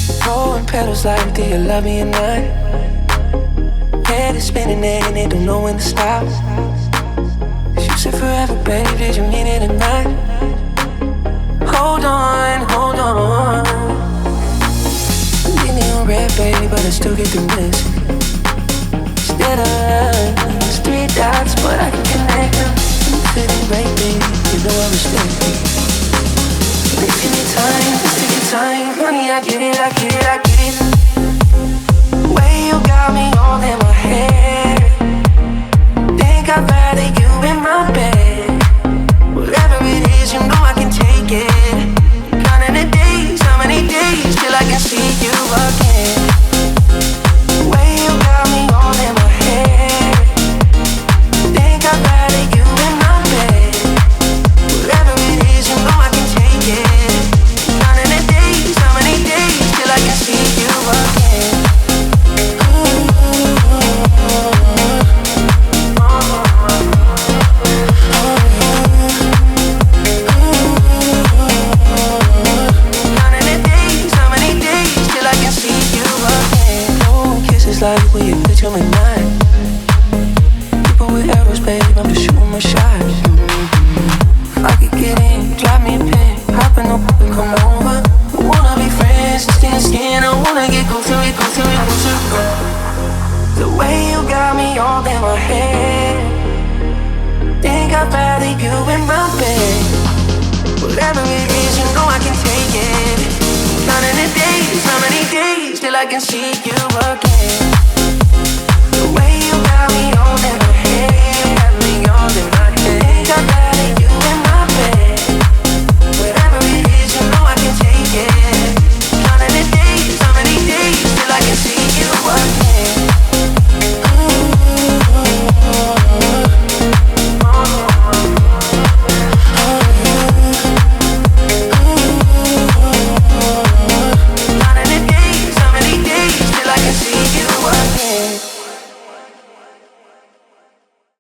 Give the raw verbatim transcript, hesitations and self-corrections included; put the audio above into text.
Throwing petals like, do you love me or not? Head is spinning and they don't know when to stop. You said forever, baby, did you mean it or not? Hold on, hold on. Leave me on red, baby, but I still get the message. Instead of love, it's three dots, but I can connect them. Sitting right, baby, you know I respect you. Take your time, just take your time. Honey, I get it, I get it, I get it. The way you got me all in my head. Think I'd rather you in my bed. Whatever it is, you know I can take it. Counting the days, how many days till I can see you again. The way you got me all in my head. Think I'd rather you in my bed. Whatever it is, you know I can take it. Counting the days, how many days till I can see you again. Like when you picture me mine. People with arrows, babe, I'm just shooting my shot. If I could get in, drop me a pin, hop in the boat and come over. I wanna be friends, skin to skin. I wanna get closer, get closer, get closer. The way you got me all in my head. Think I'd rather you in my bed. Whatever it is, you know I can take it. Counting the days, how many days till I can see you again.